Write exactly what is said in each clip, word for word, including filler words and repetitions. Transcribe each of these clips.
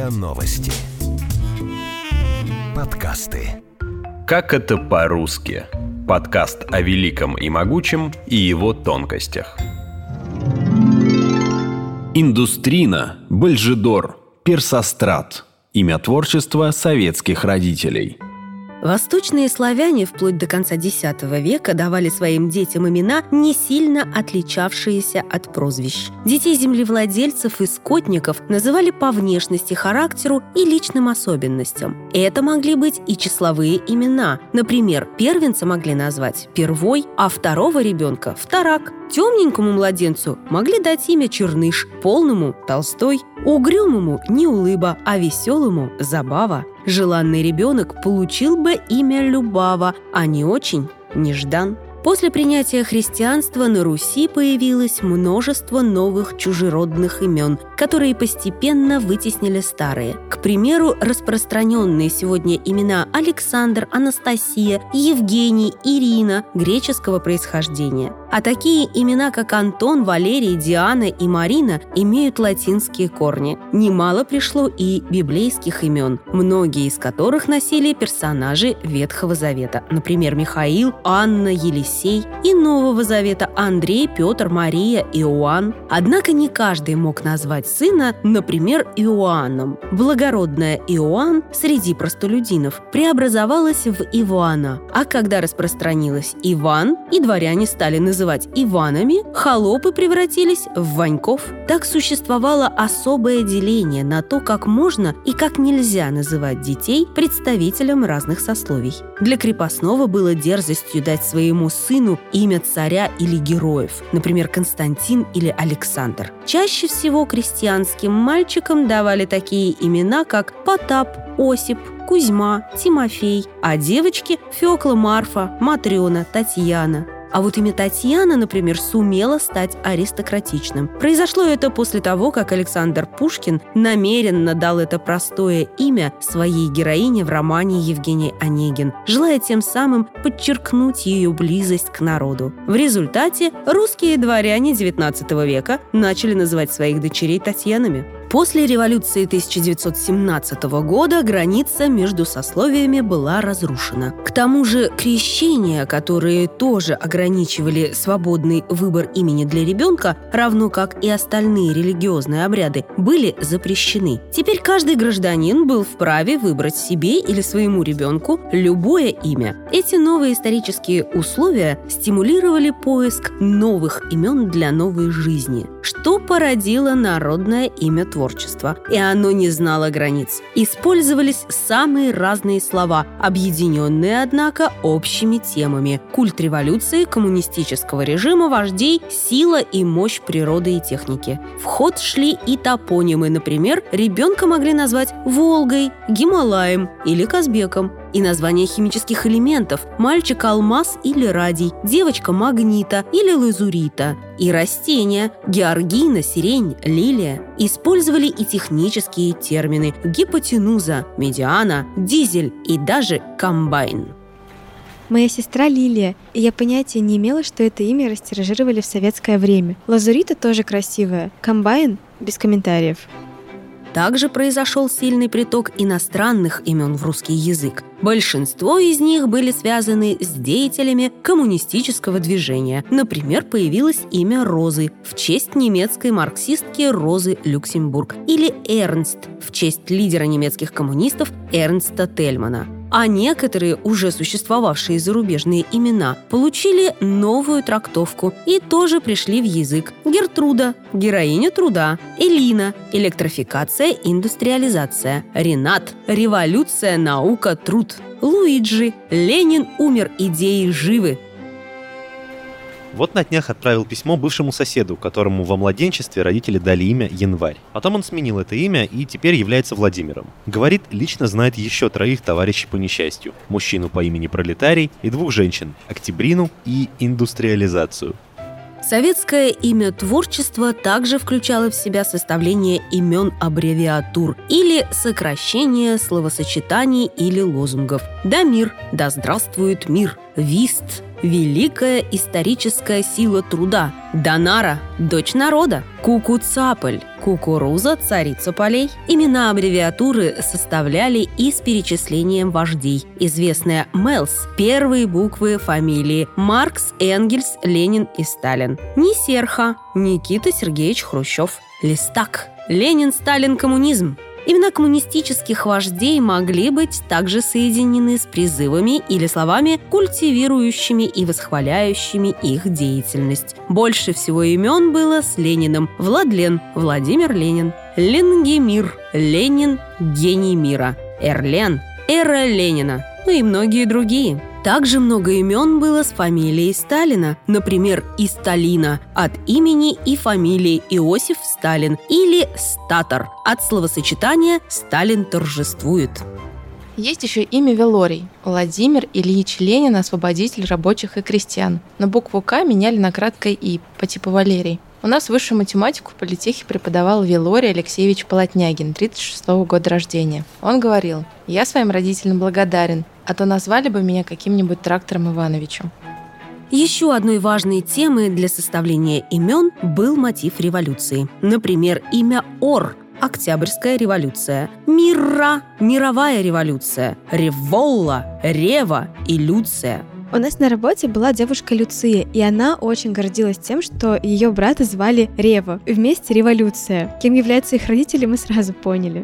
РИА Новости. Подкасты. Как это по-русски? Подкаст о великом и могучем и его тонкостях. Индустрина, Бальжидор, Персострат. Имя творчества советских родителей. Восточные славяне вплоть до конца десятого века давали своим детям имена, не сильно отличавшиеся от прозвищ. Детей землевладельцев и скотников называли по внешности, характеру и личным особенностям. Это могли быть и числовые имена. Например, первенца могли назвать Первой, а второго ребенка – Вторак. Темненькому младенцу могли дать имя Черныш, полному – Толстой, угрюмому – Неулыба, а веселому – Забава. Желанный ребенок получил бы имя Любава, а не очень – Неждан. После принятия христианства на Руси появилось множество новых чужеродных имен, которые постепенно вытеснили старые. К примеру, распространенные сегодня имена Александр, Анастасия, Евгений, Ирина греческого происхождения. А такие имена, как Антон, Валерий, Диана и Марина, имеют латинские корни. Немало пришло и библейских имен, многие из которых носили персонажи Ветхого Завета, например, Михаил, Анна, Елисей, и Нового Завета Андрей, Петр, Мария, Иоанн. Однако не каждый мог назвать сына, например, Иоанном. Благородная Иоанн среди простолюдинов преобразовалась в Ивана, а когда распространилась Иван и дворяне стали называть Иванами, холопы превратились в Ваньков. Так существовало особое деление на то, как можно и как нельзя называть детей представителям разных сословий. Для крепостного было дерзостью дать своему сыну имя царя или героев, например, Константин или Александр. Чаще всего крестьянским мальчикам давали такие имена, как Потап, Осип, Кузьма, Тимофей, а девочки – Фёкла, Марфа, Матрёна, Татьяна. А вот имя Татьяна, например, сумело стать аристократичным. Произошло это после того, как Александр Пушкин намеренно дал это простое имя своей героине в романе «Евгений Онегин», желая тем самым подчеркнуть ее близость к народу. В результате русские дворяне девятнадцатого века начали называть своих дочерей Татьянами. После революции тысяча девятьсот семнадцатого года граница между сословиями была разрушена. К тому же крещения, которые тоже ограничивали свободный выбор имени для ребенка, равно как и остальные религиозные обряды, были запрещены. Теперь каждый гражданин был вправе выбрать себе или своему ребенку любое имя. Эти новые исторические условия стимулировали поиск новых имен для новой жизни, что породило народное имя творчества. И оно не знало границ. Использовались самые разные слова, объединенные, однако, общими темами: культ революции, коммунистического режима, вождей, сила и мощь природы и техники. В ход шли и топонимы, например, ребенка могли назвать Волгой, Гималаем или Казбеком. И названия химических элементов – мальчик алмаз или радий, девочка магнита или лазурита. И растения – георгина, сирень, лилия. Использовали и технические термины – гипотенуза, медиана, дизель и даже комбайн. Моя сестра Лилия, и я понятия не имела, что это имя растиражировали в советское время. Лазурита тоже красивая, комбайн – без комментариев. Также произошел сильный приток иностранных имен в русский язык. Большинство из них были связаны с деятелями коммунистического движения. Например, появилось имя Розы в честь немецкой марксистки Розы Люксембург или Эрнст в честь лидера немецких коммунистов Эрнста Тельмана. А некоторые уже существовавшие зарубежные имена получили новую трактовку и тоже пришли в язык. Гертруда – героиня труда, Элина – электрификация, индустриализация, Ренат – революция, наука, труд, Луиджи – Ленин умер, идеи живы. Вот на днях отправил письмо бывшему соседу, которому во младенчестве родители дали имя Январь. Потом он сменил это имя и теперь является Владимиром. Говорит, лично знает еще троих товарищей по несчастью. Мужчину по имени Пролетарий и двух женщин – Октябрину и Индустриализацию. Советское имя творчества также включало в себя составление имен аббревиатур или сокращение словосочетаний или лозунгов. «Да мир», «Да здравствует мир», «Вист», великая историческая сила труда. Донара – дочь народа. Кукуцапль – кукуруза, царица полей. Имена аббревиатуры составляли и с перечислением вождей. Известная Мэлс – первые буквы фамилии Маркс, Энгельс, Ленин и Сталин. Несерха – Никита Сергеевич Хрущев. Листак – Ленин, Сталин, коммунизм. Имена коммунистических вождей могли быть также соединены с призывами или словами, культивирующими и восхваляющими их деятельность. Больше всего имен было с Лениным. Владлен – Владимир Ленин. Ленгемир – Ленин, гений мира. Эрлен – эра Ленина. Ну и многие другие. Также много имен было с фамилией Сталина, например, Исталина от имени и фамилии Иосиф Сталин или Статор от словосочетания «Сталин торжествует». Есть еще имя Вилорий – Владимир Ильич Ленин, освободитель рабочих и крестьян. Но букву «К» меняли на краткое «И» по типу Валерий. У нас высшую математику в политехе преподавал Вилорий Алексеевич Полотнягин, тридцать шестого года рождения. Он говорил: «Я своим родителям благодарен, а то назвали бы меня каким-нибудь Трактором Ивановичем». Еще одной важной темой для составления имен был мотив революции. Например, имя Ор – Октябрьская революция, Мирра – Мировая революция, Револла – Рева и Люция. У нас на работе была девушка Люция, и она очень гордилась тем, что ее брата звали Рева, вместе революция. Кем являются их родители, мы сразу поняли.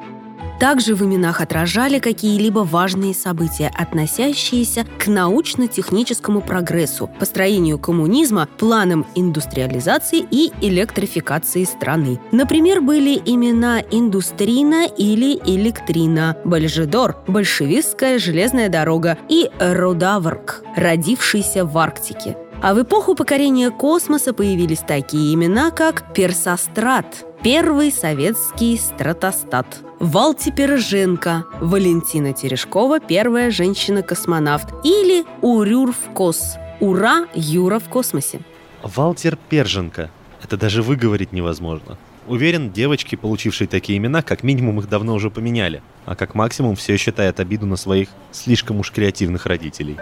Также в именах отражали какие-либо важные события, относящиеся к научно-техническому прогрессу, построению коммунизма, планам индустриализации и электрификации страны. Например, были имена Индустрина или Электрина, Бальжидор, Большевистская железная дорога и Рудаврк, родившийся в Арктике. А в эпоху покорения космоса появились такие имена, как Персострат, первый советский стратостат, Валти Пироженко, Валентина Терешкова, первая женщина-космонавт, или Урюрвкос, Ура, Юра в космосе. Валтер Перженко. Это даже выговорить невозможно. Уверен, девочки, получившие такие имена, как минимум их давно уже поменяли, а как максимум все считают обиду на своих слишком уж креативных родителей.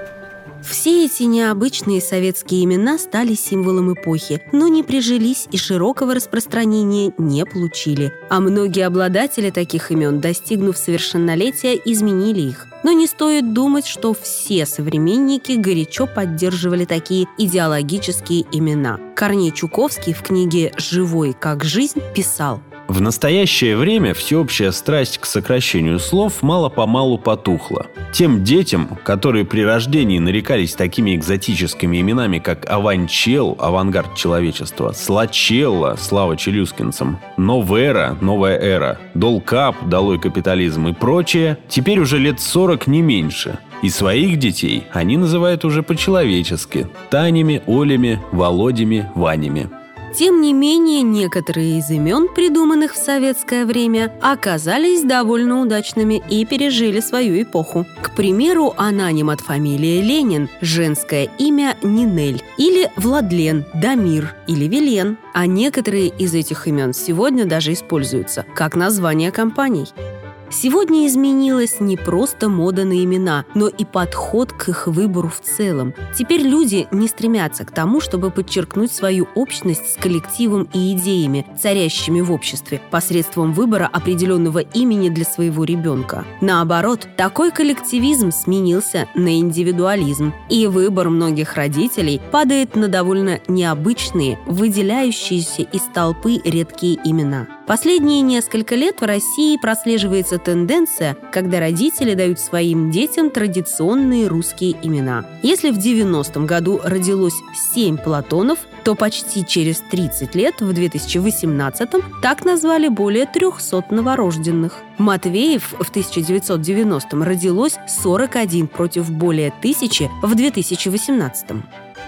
Все эти необычные советские имена стали символом эпохи, но не прижились и широкого распространения не получили. А многие обладатели таких имен, достигнув совершеннолетия, изменили их. Но не стоит думать, что все современники горячо поддерживали такие идеологические имена. Корней Чуковский в книге «Живой как жизнь» писал: В настоящее время всеобщая страсть к сокращению слов мало-помалу потухла. Тем детям, которые при рождении нарекались такими экзотическими именами, как Аванчел, авангард человечества, Слачелла, слава челюскинцам, Новера, новая эра, Долкап, долой капитализм и прочее, теперь уже лет сорок не меньше. И своих детей они называют уже по-человечески – Танями, Олями, Володями, Ванями. Тем не менее, некоторые из имен, придуманных в советское время, оказались довольно удачными и пережили свою эпоху. К примеру, аноним от фамилии Ленин, женское имя Нинель, или Владлен, Дамир или Вилен. А некоторые из этих имен сегодня даже используются как название компаний. Сегодня изменилась не просто мода на имена, но и подход к их выбору в целом. Теперь люди не стремятся к тому, чтобы подчеркнуть свою общность с коллективом и идеями, царящими в обществе, посредством выбора определенного имени для своего ребенка. Наоборот, такой коллективизм сменился на индивидуализм, и выбор многих родителей падает на довольно необычные, выделяющиеся из толпы редкие имена. Последние несколько лет в России прослеживается тенденция, когда родители дают своим детям традиционные русские имена. Если в девяностом году родилось семь Платонов, то почти через тридцать лет, в две тысячи восемнадцатом, так назвали более трехсот новорожденных. Матвеев в тысяча девятьсот девяностом родилось сорок один против более тысячи в две тысячи восемнадцатом.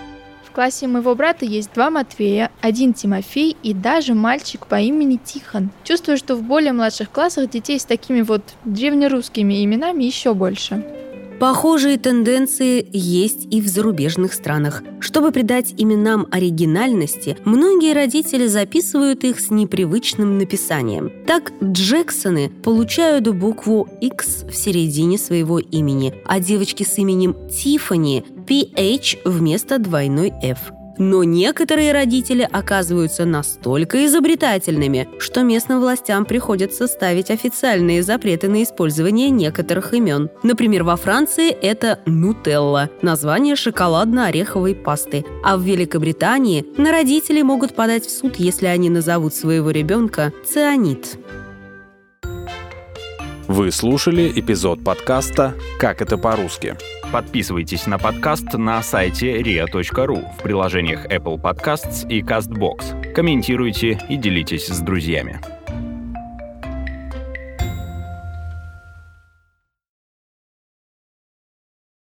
В классе моего брата есть два Матвея, один Тимофей и даже мальчик по имени Тихон. Чувствую, что в более младших классах детей с такими вот древнерусскими именами еще больше. Похожие тенденции есть и в зарубежных странах. Чтобы придать именам оригинальности, многие родители записывают их с непривычным написанием. Так, Джексоны получают букву X в середине своего имени, а девочки с именем Тиффани – пи эйч вместо двойной F. Но некоторые родители оказываются настолько изобретательными, что местным властям приходится ставить официальные запреты на использование некоторых имен. Например, во Франции это «Нутелла» – название шоколадно-ореховой пасты, а в Великобритании на родителей могут подать в суд, если они назовут своего ребенка «Цианид». Вы слушали эпизод подкаста «Как это по-русски». Подписывайтесь на подкаст на сайте риа точка ру, в приложениях Apple Podcasts и CastBox. Комментируйте и делитесь с друзьями.